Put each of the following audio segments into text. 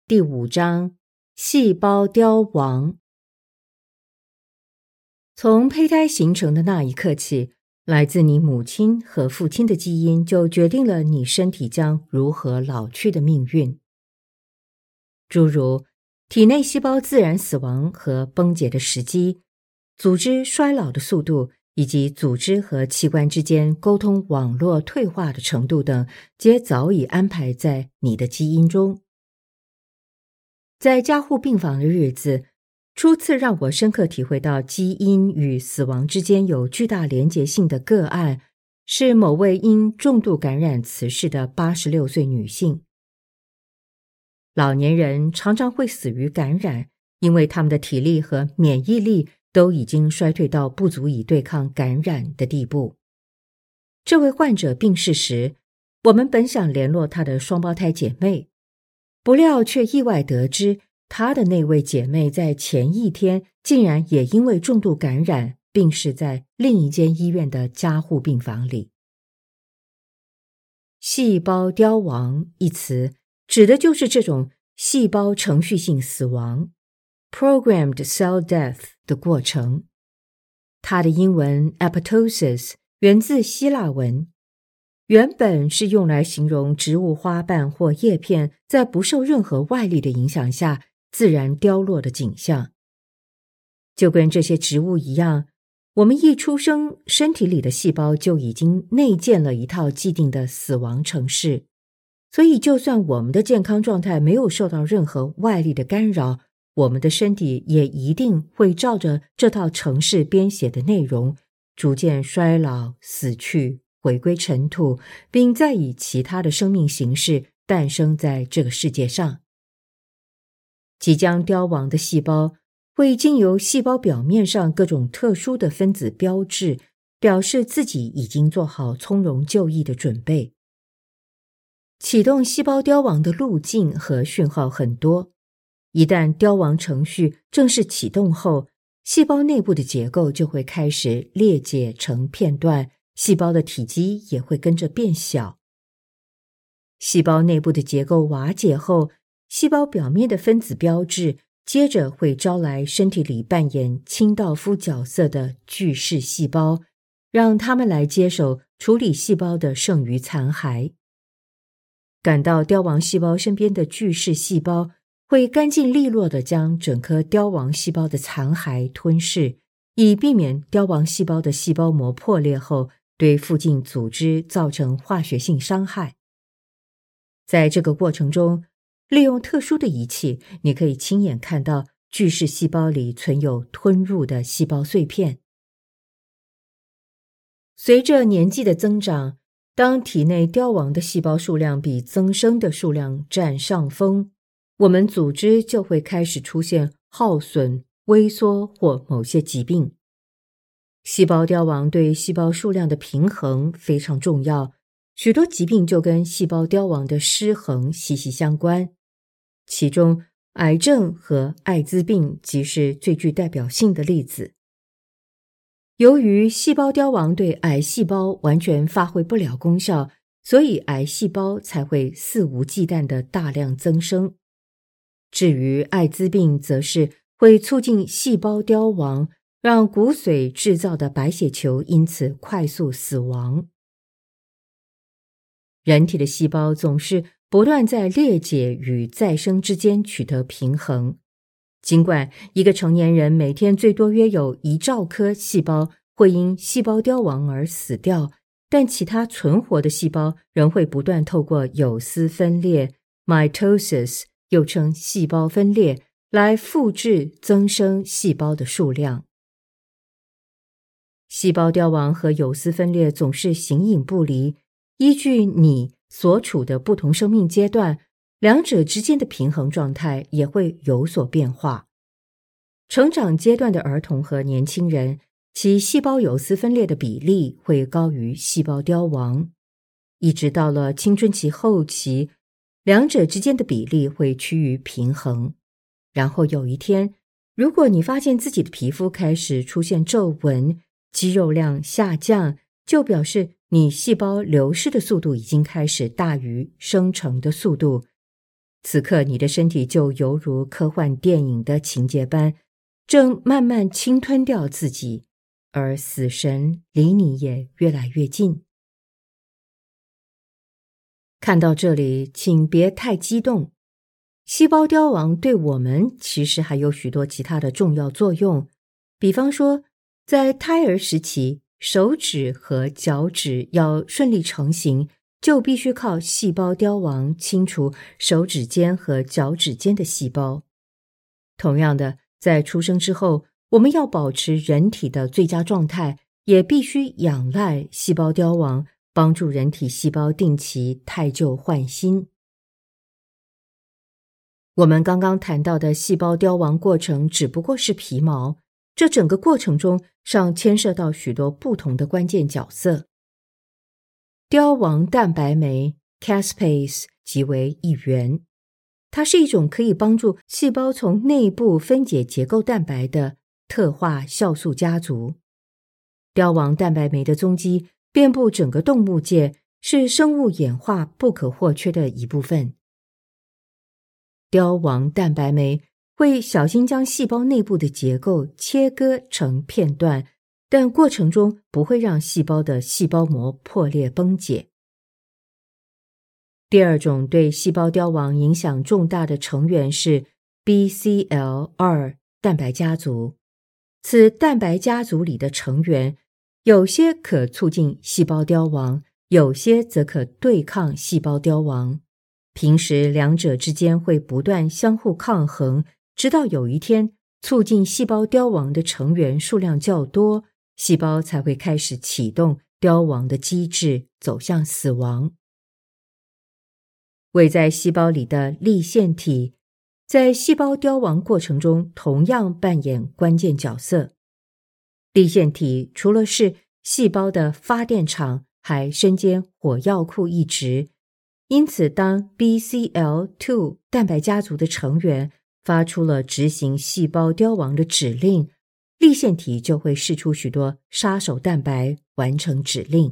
第5章细胞凋亡。从胚胎形成的那一刻起，来自你母亲和父亲的基因就决定了你身体将如何老去的命运。诸如体内细胞自然死亡和崩解的时机，组织衰老的速度，以及组织和器官之间沟通网络退化的程度等，皆早已安排在你的基因中。在加护病房的日子，初次让我深刻体会到基因与死亡之间有巨大连结性的个案，是某位因重度感染辞世的86岁女性。老年人常常会死于感染，因为他们的体力和免疫力都已经衰退到不足以对抗感染的地步。这位患者病逝时，我们本想联络她的双胞胎姐妹，不料却意外得知，她的那位姐妹在前一天竟然也因为重度感染病逝在另一间医院的加护病房里。细胞凋亡一词指的就是这种细胞程序性死亡 （programmed cell death） 的过程。它的英文 apoptosis 源自希腊文，原本是用来形容植物花瓣或叶片在不受任何外力的影响下自然凋落的景象。就跟这些植物一样，我们一出生，身体里的细胞就已经内建了一套既定的死亡程式，所以就算我们的健康状态没有受到任何外力的干扰，我们的身体也一定会照着这套程式编写的内容，逐渐衰老、死去、回归尘土，并再以其他的生命形式诞生在这个世界上。即将凋亡的细胞会经由细胞表面上各种特殊的分子标志，表示自己已经做好从容就义的准备。启动细胞凋亡的路径和讯号很多，一旦凋亡程序正式启动后，细胞内部的结构就会开始裂解成片段，细胞的体积也会跟着变小。细胞内部的结构瓦解后，细胞表面的分子标志接着会招来身体里扮演清道夫角色的巨噬细胞，让它们来接手处理细胞的剩余残骸。赶到凋亡细胞身边的巨噬细胞会干净利落地将整颗凋亡细胞的残骸吞噬，以避免凋亡细胞的细胞膜破裂后对附近组织造成化学性伤害。在这个过程中，利用特殊的仪器，你可以亲眼看到巨噬细胞里存有吞入的细胞碎片。随着年纪的增长，当体内凋亡的细胞数量比增生的数量占上风，我们组织就会开始出现耗损、萎缩或某些疾病。细胞凋亡对细胞数量的平衡非常重要，许多疾病就跟细胞凋亡的失衡息息相关。其中，癌症和艾滋病即是最具代表性的例子。由于细胞凋亡对癌细胞完全发挥不了功效，所以癌细胞才会肆无忌惮地大量增生。至于艾滋病，则是会促进细胞凋亡，让骨髓制造的白血球因此快速死亡。人体的细胞总是不断在裂解与再生之间取得平衡。尽管一个成年人每天最多约有1兆颗细胞会因细胞凋亡而死掉，但其他存活的细胞仍会不断透过有丝分裂 mitosis 又称细胞分裂来复制增生细胞的数量。细胞凋亡和有丝分裂总是形影不离，依据你所处的不同生命阶段，两者之间的平衡状态也会有所变化。成长阶段的儿童和年轻人，其细胞有丝分裂的比例会高于细胞凋亡。一直到了青春期后期，两者之间的比例会趋于平衡。然后有一天，如果你发现自己的皮肤开始出现皱纹，肌肉量下降，就表示你细胞流失的速度已经开始大于生成的速度， 此刻你的身体就犹如科幻电影的情节般，正慢慢侵吞掉自己，而死神离你也越来越近。看到这里，请别太激动。细胞凋亡对我们其实还有许多其他的重要作用，比方说，在胎儿时期，手指和脚趾要顺利成型，就必须靠细胞凋亡清除手指间和脚趾间的细胞。同样的，在出生之后，我们要保持人体的最佳状态，也必须仰赖细胞凋亡，帮助人体细胞定期汰旧换新。我们刚刚谈到的细胞凋亡过程只不过是皮毛，这整个过程中尚牵涉到许多不同的关键角色。凋亡蛋白酶 caspase 即为一员，它是一种可以帮助细胞从内部分解结构蛋白的特化酵素家族。凋亡蛋白酶的踪迹遍布整个动物界，是生物演化不可或缺的一部分。凋亡蛋白酶会小心将细胞内部的结构切割成片段，但过程中不会让细胞的细胞膜破裂崩解。第二种对细胞凋亡影响重大的成员是 BCL2 蛋白家族。此蛋白家族里的成员，有些可促进细胞凋亡，有些则可对抗细胞凋亡。平时两者之间会不断相互抗衡，直到有一天促进细胞凋亡的成员数量较多，细胞才会开始启动凋亡的机制，走向死亡。位在细胞里的粒线体，在细胞凋亡过程中同样扮演关键角色。粒线体除了是细胞的发电厂，还身兼火药库一职。因此，当 BCL2 蛋白家族的成员发出了执行细胞凋亡的指令，粒线体就会释出许多杀手蛋白，完成指令。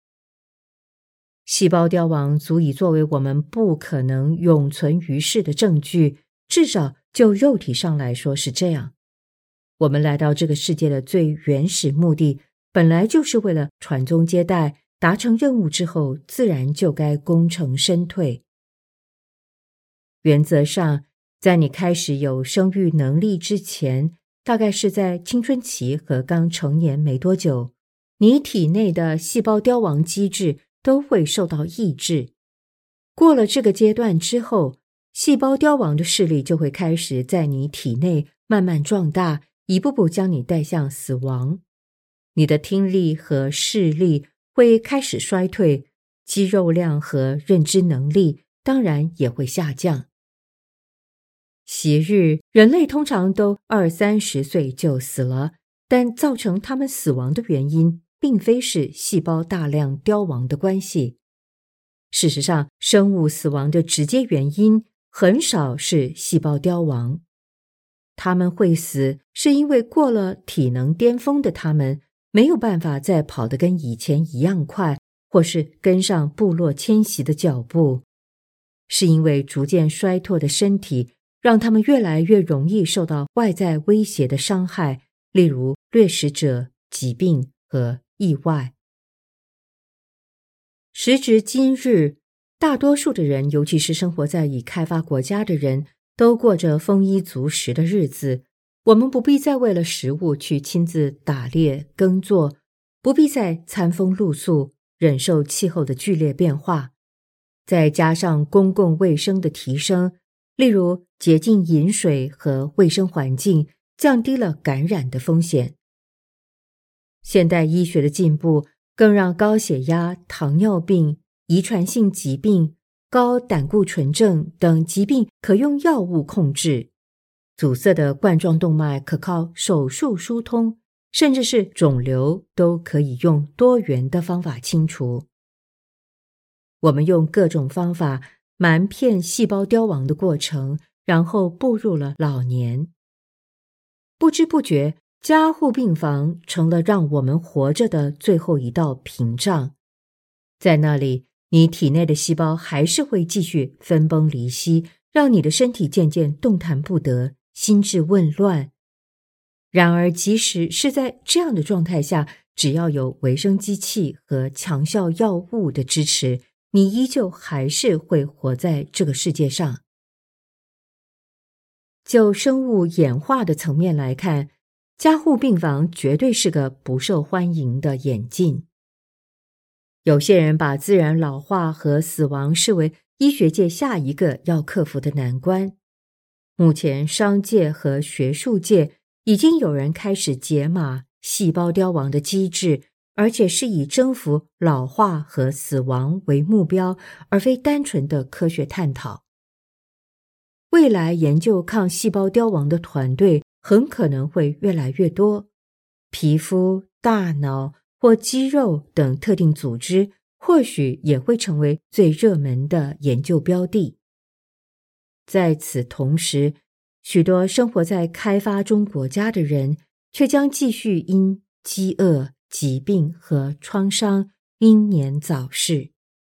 细胞凋亡足以作为我们不可能永存于世的证据，至少就肉体上来说是这样。我们来到这个世界的最原始目的，本来就是为了传宗接代，达成任务之后，自然就该功成身退。原则上，在你开始有生育能力之前，大概是在青春期和刚成年没多久，你体内的细胞凋亡机制都会受到抑制。过了这个阶段之后，细胞凋亡的势力就会开始在你体内慢慢壮大，一步步将你带向死亡。你的听力和视力会开始衰退，肌肉量和认知能力当然也会下降。昔日人类通常都20-30岁就死了，但造成他们死亡的原因并非是细胞大量凋亡的关系。事实上，生物死亡的直接原因很少是细胞凋亡。他们会死，是因为过了体能巅峰的他们没有办法再跑得跟以前一样快，或是跟上部落迁徙的脚步，是因为逐渐衰退的身体让他们越来越容易受到外在威胁的伤害，例如掠食者、疾病和意外。时至今日，大多数的人，尤其是生活在已开发国家的人，都过着丰衣足食的日子。我们不必再为了食物去亲自打猎耕作，不必再餐风露宿，忍受气候的剧烈变化。再加上公共卫生的提升，例如洁净饮水和卫生环境，降低了感染的风险。现代医学的进步更让高血压、糖尿病、遗传性疾病、高胆固醇症等疾病可用药物控制，阻塞的冠状动脉可靠手术疏通，甚至是肿瘤都可以用多元的方法清除。我们用各种方法瞒骗细胞凋亡的过程，然后步入了老年。不知不觉，加护病房成了让我们活着的最后一道屏障。在那里，你体内的细胞还是会继续分崩离析， 让你的身体渐渐动弹不得，心智紊乱。然而即使是在这样的状态下，只要有维生机器和强效药物的支持，你依旧还是会活在这个世界上。就生物演化的层面来看，加护病房绝对是个不受欢迎的演进。有些人把自然老化和死亡视为医学界下一个要克服的难关。目前商界和学术界已经有人开始解码细胞凋亡的机制，而且是以征服老化和死亡为目标，而非单纯的科学探讨。未来研究抗细胞凋亡的团队很可能会越来越多，皮肤、大脑或肌肉等特定组织或许也会成为最热门的研究标的。在此同时，许多生活在开发中国家的人却将继续因饥饿、疾病和创伤英年早逝。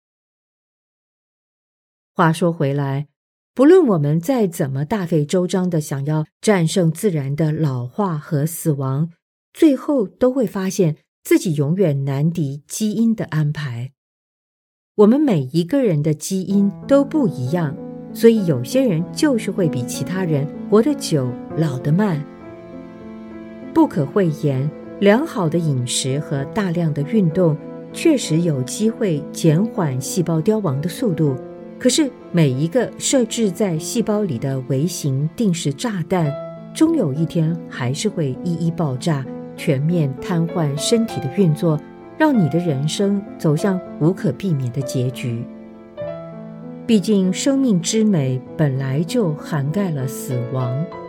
话说回来，不论我们再怎么大费周章地想要战胜自然的老化和死亡，最后都会发现自己永远难敌基因的安排。我们每一个人的基因都不一样，所以有些人就是会比其他人活得久，老得慢。不可讳言，良好的饮食和大量的运动确实有机会减缓细胞凋亡的速度，可是每一个设置在细胞里的微型定时炸弹，终有一天还是会一一爆炸，全面瘫痪身体的运作，让你的人生走向无可避免的结局。毕竟生命之美本来就涵盖了死亡。